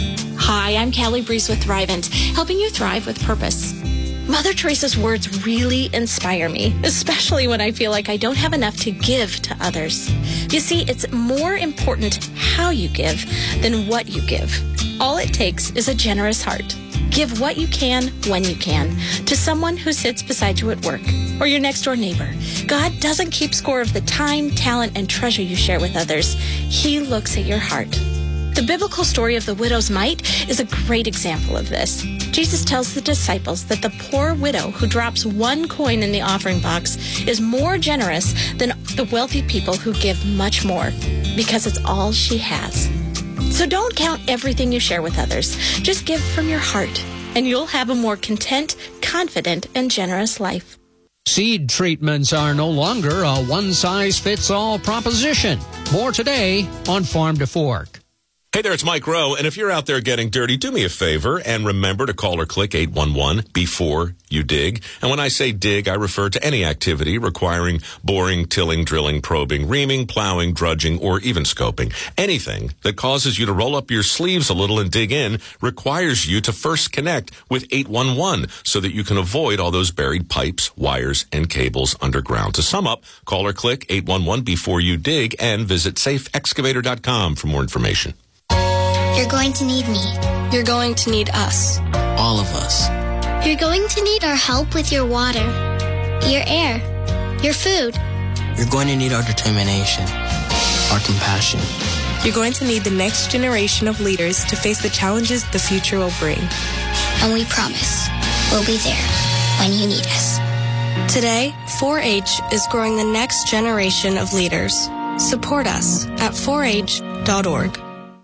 Hi, I'm Callie Breeze with Thrivent, helping you thrive with purpose. Mother Teresa's words really inspire me, especially when I feel like I don't have enough to give to others. You see, it's more important how you give than what you give. All it takes is a generous heart. Give what you can, when you can, to someone who sits beside you at work or your next door neighbor. God doesn't keep score of the time, talent, and treasure you share with others. He looks at your heart. The biblical story of the widow's mite is a great example of this. Jesus tells the disciples that the poor widow who drops one coin in the offering box is more generous than the wealthy people who give much more, because it's all she has. So don't count everything you share with others. Just give from your heart, and you'll have a more content, confident, and generous life. Seed treatments are no longer a one-size-fits-all proposition. More today on Farm to Fork. Hey there, it's Mike Rowe, and if you're out there getting dirty, do me a favor and remember to call or click eight one one before you dig. And when I say dig, I refer to any activity requiring boring, tilling, drilling, probing, reaming, plowing, drudging, or even scoping. Anything that causes you to roll up your sleeves a little and dig in requires you to first connect with eight one one so that you can avoid all those buried pipes, wires, and cables underground. To sum up, call or click eight one one before you dig and visit safe excavator dot com for more information. You're going to need me. You're going to need us. All of us. You're going to need our help with your water, your air, your food. You're going to need our determination, our compassion. You're going to need the next generation of leaders to face the challenges the future will bring. And we promise we'll be there when you need us. Today, four H is growing the next generation of leaders. Support us at four H dot org.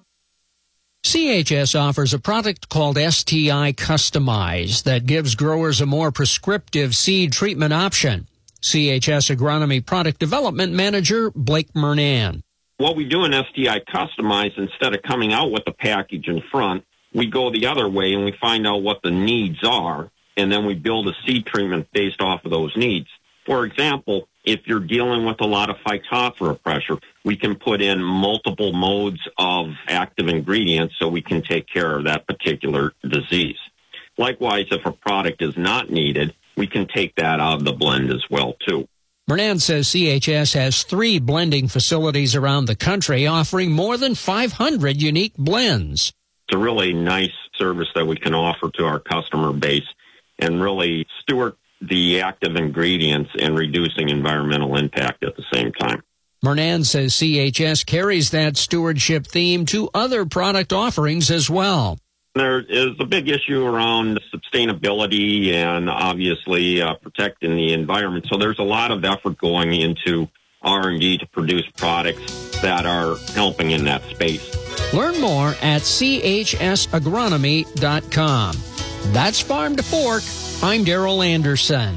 C H S offers a product called S T I Customize that gives growers a more prescriptive seed treatment option. C H S Agronomy Product Development Manager Blake Murnan. What we do in S T I Customize, instead of coming out with a package in front, we go the other way and we find out what the needs are, and then we build a seed treatment based off of those needs. For example, if you're dealing with a lot of phytophthora pressure, we can put in multiple modes of active ingredients so we can take care of that particular disease. Likewise, if a product is not needed, we can take that out of the blend as well, too. Murnan says C H S has three blending facilities around the country offering more than five hundred unique blends. It's a really nice service that we can offer to our customer base and really steward the active ingredients and reducing environmental impact at the same time. Murnan says C H S carries that stewardship theme to other product offerings as well. There is a big issue around sustainability and obviously uh, protecting the environment. So there's a lot of effort going into R and D to produce products that are helping in that space. Learn more at C H S agronomy dot com. That's Farm to Fork. I'm Darrell Anderson.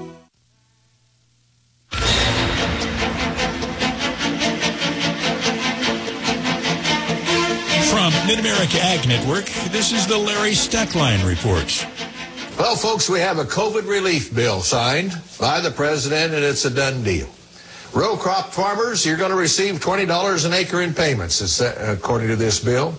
From Mid-America Ag Network, this is the Larry Steckline Report. Well, folks, we have a COVID relief bill signed by the president, and it's a done deal. Row crop farmers, you're going to receive twenty dollars an acre in payments, according to this bill.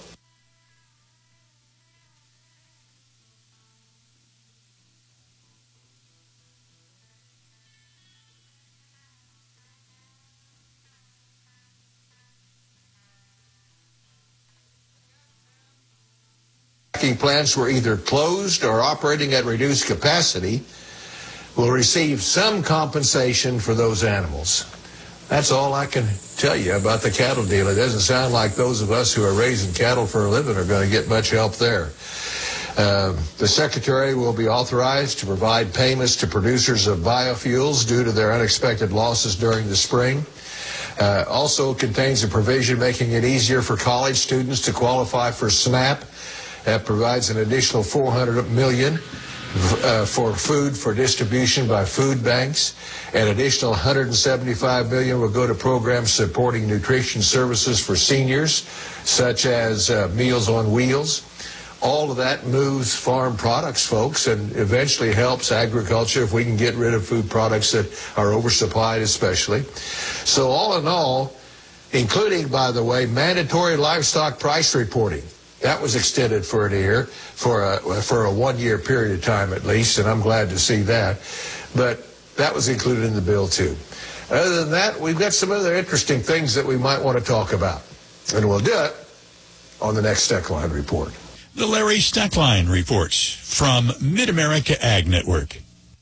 Plants were either closed or operating at reduced capacity will receive some compensation for those animals. That's all I can tell you about the cattle deal. It doesn't sound like those of us who are raising cattle for a living are going to get much help there. Uh, the Secretary will be authorized to provide payments to producers of biofuels due to their unexpected losses during the spring. Uh, also contains a provision making it easier for college students to qualify for SNAP. That provides an additional four hundred million dollars uh, for food for distribution by food banks. An additional one hundred seventy-five million dollars will go to programs supporting nutrition services for seniors, such as uh, Meals on Wheels. all of that moves farm products, folks, and eventually helps agriculture if we can get rid of food products that are oversupplied especially. So all in all, including, by the way, mandatory livestock price reporting. That was extended for a year, for a, for a one-year period of time at least, and I'm glad to see that. But that was included in the bill, too. Other than that, we've got some other interesting things that we might want to talk about. And we'll do it on the next Steckline Report. The Larry Steckline Reports from Mid-America Ag Network.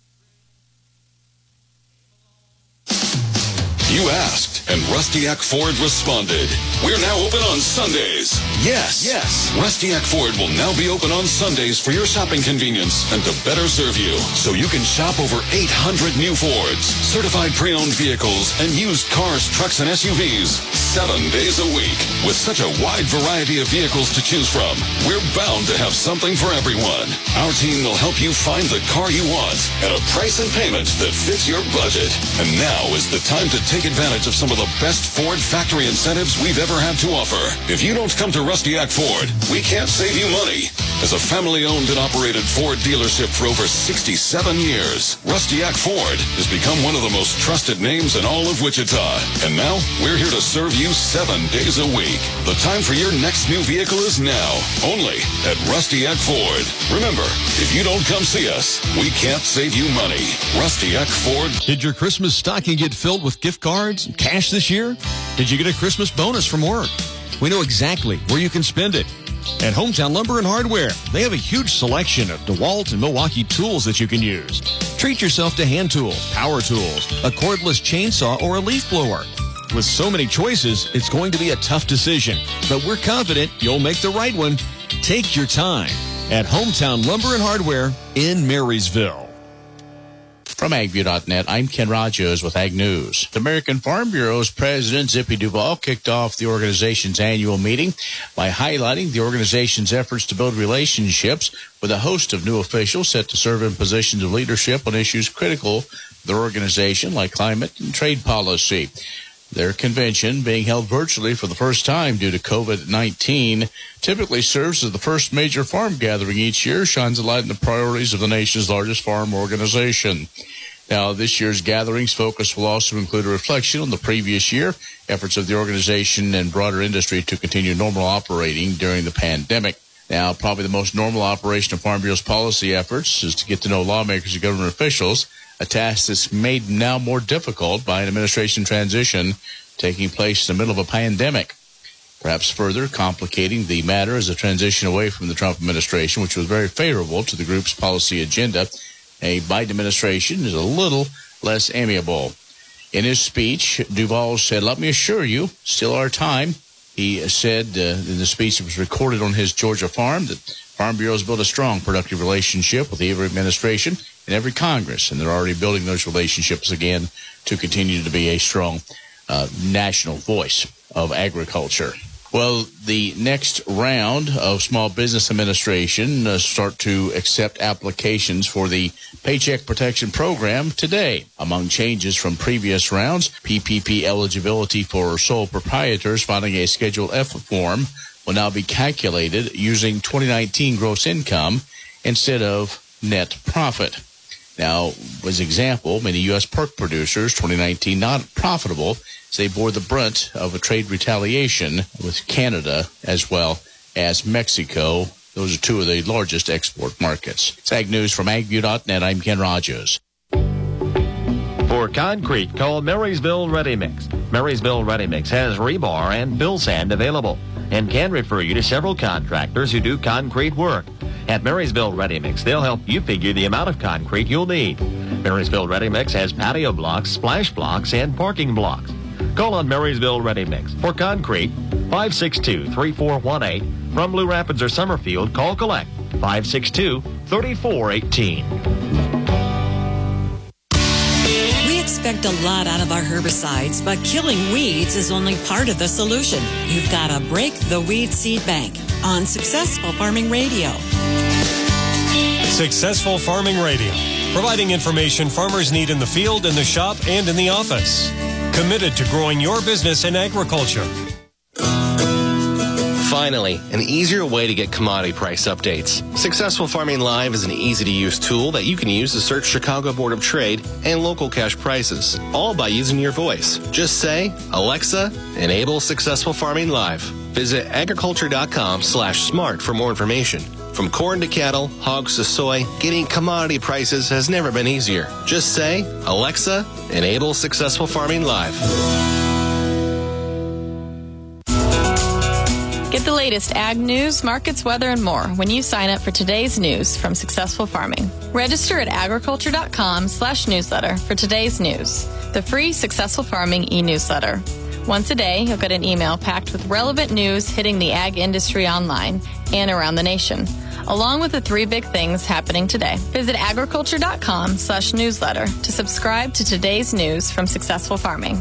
You asked, and Rustiak Ford responded. We're now open on Sundays. Yes, yes. Rustiak Ford will now be open on Sundays for your shopping convenience and to better serve you. So you can shop over eight hundred new Fords, certified pre-owned vehicles, and used cars, trucks, and S U Vs. Seven days a week. With such a wide variety of vehicles to choose from, we're bound to have something for everyone. Our team will help you find the car you want at a price and payment that fits your budget. And now is the time to take advantage of some of the best Ford factory incentives we've ever had to offer. If you don't come to Rustiak Ford, we can't save you money. As a family-owned and operated Ford dealership for over sixty-seven years, Rustiak Ford has become one of the most trusted names in all of Wichita. And now, we're here to serve you seven days a week. The time for your next new vehicle is now, only at Rustiak Ford. Remember, if you don't come see us, we can't save you money. Rustiak Ford. Did your Christmas stocking get filled with gift cards and cash this year? Did you get a Christmas bonus from work? We know exactly where you can spend it. At Hometown Lumber and Hardware, they have a huge selection of DeWalt and Milwaukee tools that you can use. Treat yourself to hand tools, power tools, a cordless chainsaw, or a leaf blower. With so many choices, it's going to be a tough decision, but we're confident you'll make the right one. Take your time at Hometown Lumber and Hardware in Marysville. From AgView dot net, I'm Ken Rogers with Ag News. The American Farm Bureau's president, Zippy Duvall, kicked off the organization's annual meeting by highlighting the organization's efforts to build relationships with a host of new officials set to serve in positions of leadership on issues critical to their organization, like climate and trade policy. Their convention, being held virtually for the first time due to COVID nineteen, typically serves as the first major farm gathering each year, shines a light on the priorities of the nation's largest farm organization. Now, this year's gatherings focus will also include a reflection on the previous year, efforts of the organization and broader industry to continue normal operating during the pandemic. Now, probably the most normal operation of Farm Bureau's policy efforts is to get to know lawmakers and government officials, a task that's made now more difficult by an administration transition taking place in the middle of a pandemic. Perhaps further complicating the matter is a transition away from the Trump administration, which was very favorable to the group's policy agenda. A Biden administration is a little less amiable. In his speech, Duvall said, "Let me assure you, still our time." He said uh, in the speech that was recorded on his Georgia farm that Farm Bureau has built a strong, productive relationship with every administration and every Congress, and they're already building those relationships again to continue to be a strong uh, national voice of agriculture. Well, the next round of Small Business Administration uh, start to accept applications for the Paycheck Protection Program today. Among changes from previous rounds, P P P eligibility for sole proprietors filing a Schedule F form will now be calculated using twenty nineteen gross income instead of net profit. Now, as example, many U S pork producers, twenty nineteen not profitable, as they bore the brunt of a trade retaliation with Canada as well as Mexico. Those are two of the largest export markets. It's Ag News from Ag View dot net. I'm Ken Rogers. For concrete, call Marysville Ready Mix. Marysville Ready Mix has rebar and fill sand available and can refer you to several contractors who do concrete work. At Marysville Ready Mix, they'll help you figure the amount of concrete you'll need. Marysville Ready Mix has patio blocks, splash blocks, and parking blocks. Call on Marysville Ready Mix for concrete, five six two, three four one eight. From Blue Rapids or Summerfield, call collect five six two, three four one eight. We expect a lot out of our herbicides, but killing weeds is only part of the solution. You've got to break the weed seed bank on Successful Farming Radio. Successful Farming Radio, providing information farmers need in the field, in the shop, and in the office. Committed to growing your business in agriculture. Finally, an easier way to get commodity price updates. Successful Farming Live is an easy-to-use tool that you can use to search Chicago Board of Trade and local cash prices, all by using your voice. Just say, Alexa, enable Successful Farming Live. Visit agriculture.com slash smart for more information. From corn to cattle, hogs to soy, getting commodity prices has never been easier. Just say, Alexa, enable Successful Farming Live. Get the latest ag news, markets, weather, and more when you sign up for today's news from Successful Farming. Register at agriculture.com slash newsletter for today's news, the free Successful Farming e-newsletter. Once a day, you'll get an email packed with relevant news hitting the ag industry online and around the nation, along with the three big things happening today. Visit agriculture.com slash newsletter to subscribe to today's news from Successful Farming.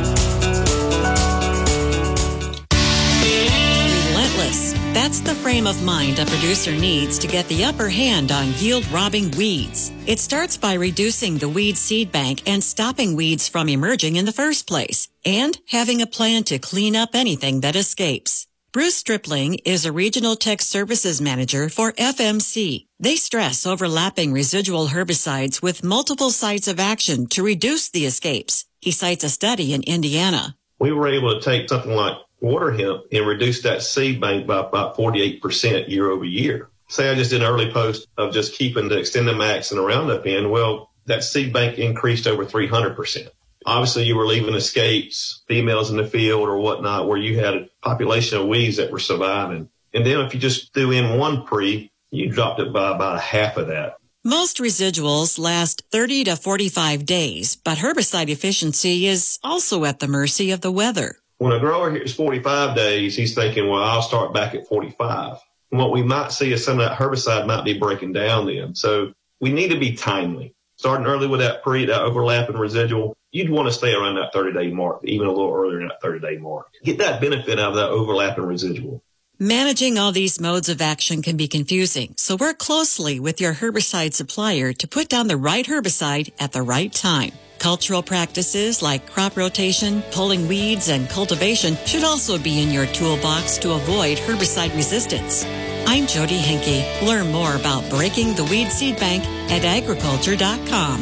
That's the frame of mind a producer needs to get the upper hand on yield-robbing weeds. It starts by reducing the weed seed bank and stopping weeds from emerging in the first place, and having a plan to clean up anything that escapes. Bruce Stripling is a Regional Tech Services Manager for F M C. They stress overlapping residual herbicides with multiple sites of action to reduce the escapes. He cites a study in Indiana. We were able to take something like water hemp and reduce that seed bank by about forty-eight percent year over year. Say I just did an early post of just keeping the XtendiMax and the Roundup in. Well, that seed bank increased over three hundred percent. Obviously, you were leaving escapes, females in the field or whatnot, where you had a population of weeds that were surviving. And then if you just threw in one pre, you dropped it by about a half of that. Most residuals last thirty to forty-five days, but herbicide efficiency is also at the mercy of the weather. When a grower hears forty-five days, he's thinking, well, I'll start back at forty-five. And what we might see is some of that herbicide might be breaking down then. So we need to be timely. Starting early with that pre, that overlapping residual, you'd want to stay around that thirty-day mark, even a little earlier than that thirty-day mark. Get that benefit out of that overlapping residual. Managing all these modes of action can be confusing, so work closely with your herbicide supplier to put down the right herbicide at the right time. Cultural practices like crop rotation, pulling weeds, and cultivation should also be in your toolbox to avoid herbicide resistance. I'm Jody Henke. Learn more about breaking the weed seed bank at agriculture dot com.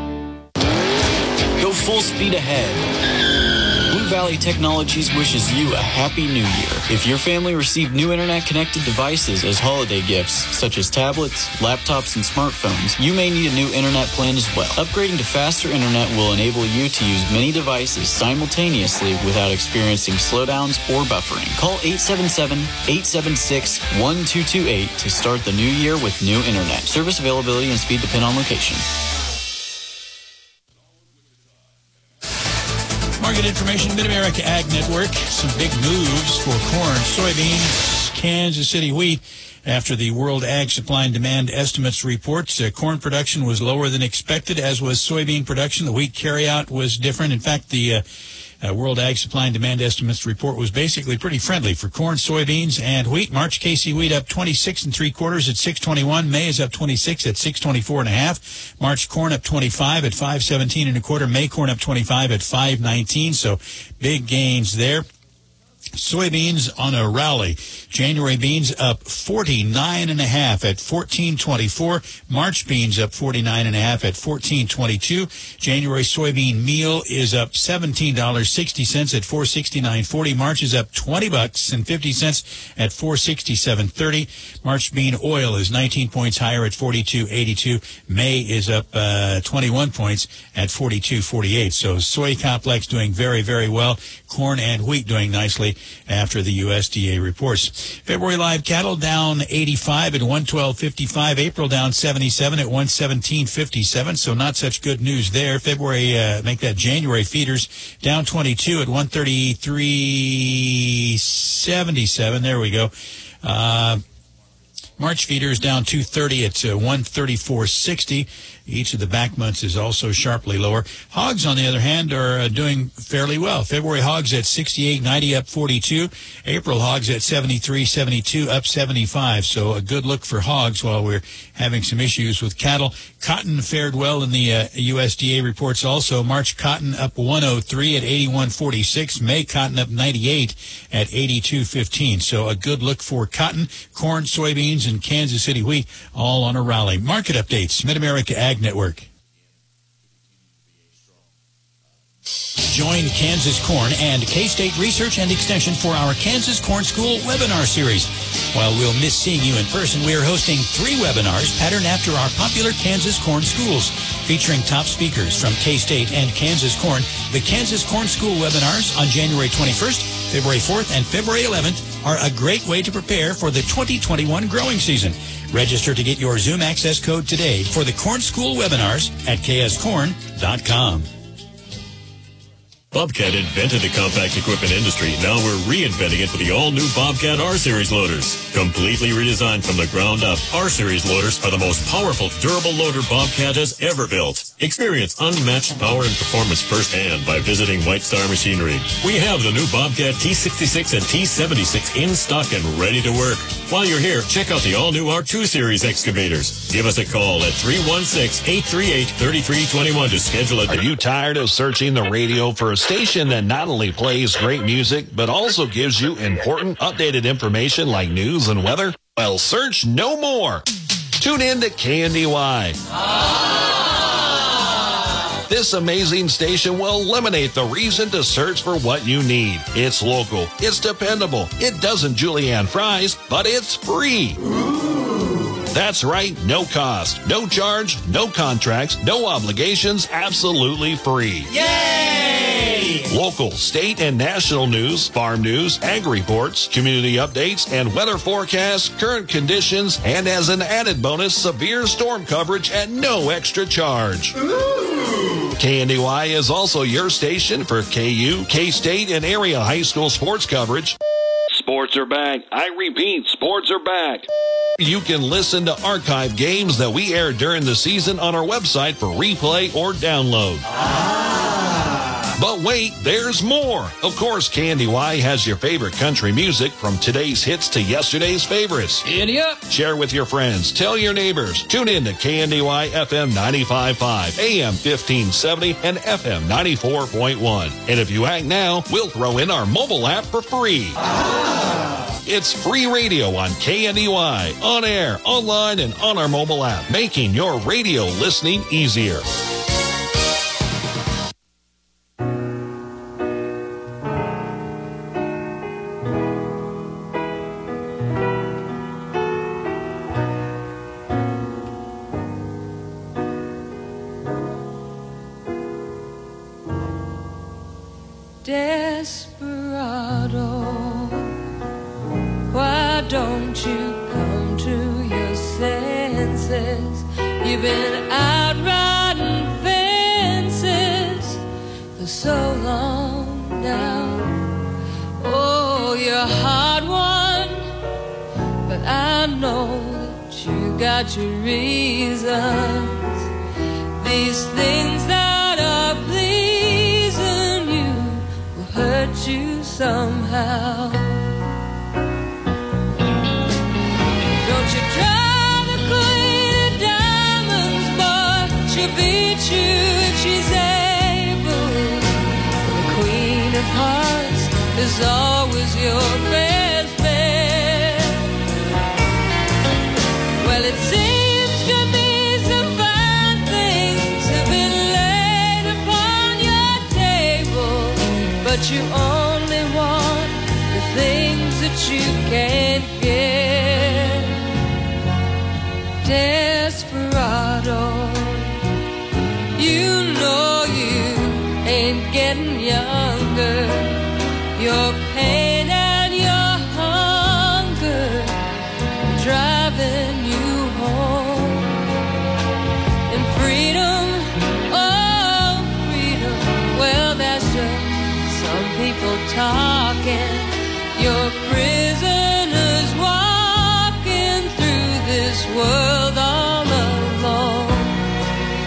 Go full speed ahead. Blue Valley Technologies wishes you a happy new year. If your family received new internet-connected devices as holiday gifts, such as tablets, laptops, and smartphones, you may need a new internet plan as well. Upgrading to faster internet will enable you to use many devices simultaneously without experiencing slowdowns or buffering. Call eight seven seven, eight seven six, one two two eight to start the new year with new internet. Service availability and speed depend on location. Market information, Mid-America Ag Network. Some big moves for corn, soybeans, Kansas City wheat. After the World Ag Supply and Demand Estimates reports, uh, corn production was lower than expected, as was soybean production. The wheat carryout was different. In fact, the uh, uh, World Ag Supply and Demand Estimates report was basically pretty friendly for corn, soybeans, and wheat. March K C wheat up twenty-six and three quarters at six twenty-one. May is up twenty-six at six twenty-four and a half. March corn up twenty-five at five seventeen and a quarter. May corn up twenty-five at five nineteen. So big gains there. Soybeans on a rally. January beans up forty-nine and a half at fourteen twenty-four. March beans up forty-nine and a half at fourteen twenty-two. January soybean meal is up seventeen dollars and sixty cents at four sixty-nine forty. March is up twenty bucks and fifty cents at four sixty-seven thirty. March bean oil is nineteen points higher at forty-two eighty-two. May is up uh, twenty-one points at forty-two forty-eight. So soy complex doing very, very well. Corn and wheat doing nicely after the U S D A reports. February live cattle down eighty-five at one twelve fifty-five. April down seventy-seven at one seventeen fifty-seven. So not such good news there. February, uh, make that January feeders down twenty-two at one thirty-three seventy-seven. There we go. Uh, March feeders down two thirty at uh, one thirty-four sixty. Each of the back months is also sharply lower. Hogs, on the other hand, are uh, doing fairly well. February hogs at sixty-eight ninety, up forty-two. April hogs at seventy-three seventy-two, up seventy-five. So a good look for hogs while we're having some issues with cattle. Cotton fared well in the uh, U S D A reports also. March cotton up one oh three at eighty-one forty-six. May cotton up ninety-eight at eighty-two fifteen. So a good look for cotton, corn, soybeans, and Kansas City wheat all on a rally. Market updates, Mid-America Ag Network. Join Kansas Corn and K-State Research and Extension for our Kansas Corn School webinar series. While we'll miss seeing you in person, we are hosting three webinars patterned after our popular Kansas Corn schools, featuring top speakers from K-State and Kansas Corn. The Kansas Corn School webinars on January twenty-first, February fourth, and February eleventh are a great way to prepare for the twenty twenty-one growing season. Register to get your Zoom access code today for the Corn School webinars at k s corn dot com. Bobcat invented the compact equipment industry. Now we're reinventing it with the all-new Bobcat R-Series loaders. Completely redesigned from the ground up, R-Series loaders are the most powerful, durable loader Bobcat has ever built. Experience unmatched power and performance firsthand by visiting White Star Machinery. We have the new Bobcat T sixty-six and T seventy-six in stock and ready to work. While you're here, check out the all-new R two Series excavators. Give us a call at three one six, eight three eight, three three two one to schedule a... Are you tired of searching the radio for a station that not only plays great music, but also gives you important, updated information like news and weather? Well, search no more. Tune in to K N D Y. Ah! This amazing station will eliminate the reason to search for what you need. It's local. It's dependable. It doesn't julienne fries, but it's free. That's right, no cost, no charge, no contracts, no obligations, absolutely free. Yay! Local, state, and national news, farm news, ag reports, community updates, and weather forecasts, current conditions, and as an added bonus, severe storm coverage at no extra charge. Ooh. K N D Y is also your station for K U, K-State, and area high school sports coverage. Sports are back. I repeat, sports are back. You can listen to archive games that we air during the season on our website for replay or download. Ah. But wait, there's more. Of course, K N D Y has your favorite country music from today's hits to yesterday's favorites. Giddy up. Share with your friends. Tell your neighbors. Tune in to K N D Y F M ninety-five point five, A M fifteen seventy, and F M ninety-four point one. And if you act now, we'll throw in our mobile app for free. Ah. It's free radio on K N D Y, on air, online, and on our mobile app, making your radio listening easier. Desperado, why don't you come to your senses? You've been out riding fences for so long now. Oh, you're a hard one, but I know that you got your reasons. These things that are pleasing you will hurt you somehow. Don't you try the queen of diamonds, boy, she'll beat you if she's able. The queen of hearts is always your best bet. Well, it seems to me some fine things have been laid upon your table, but you only want the things that you can't get. Desperado, you know you ain't getting younger. Your pain and your hunger are driving you home. And freedom, oh freedom, well that's just some people talking. You're prisoners walking through this world all alone.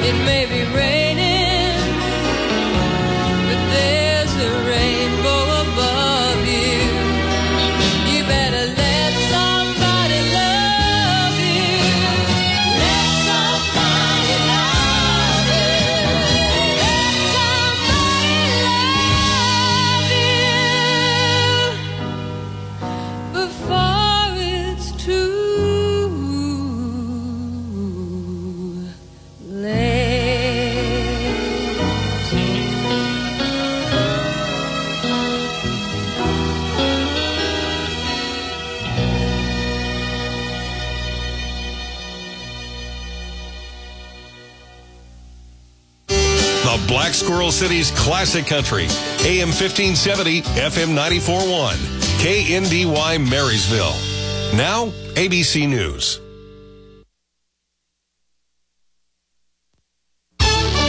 It may be raining, but there's a rainbow above you. You better let somebody love you. Let somebody love you. Let somebody love you before it's too The Black Squirrel City's classic country. A M fifteen seventy, F M ninety-four point one. K N D Y Marysville. Now, A B C News.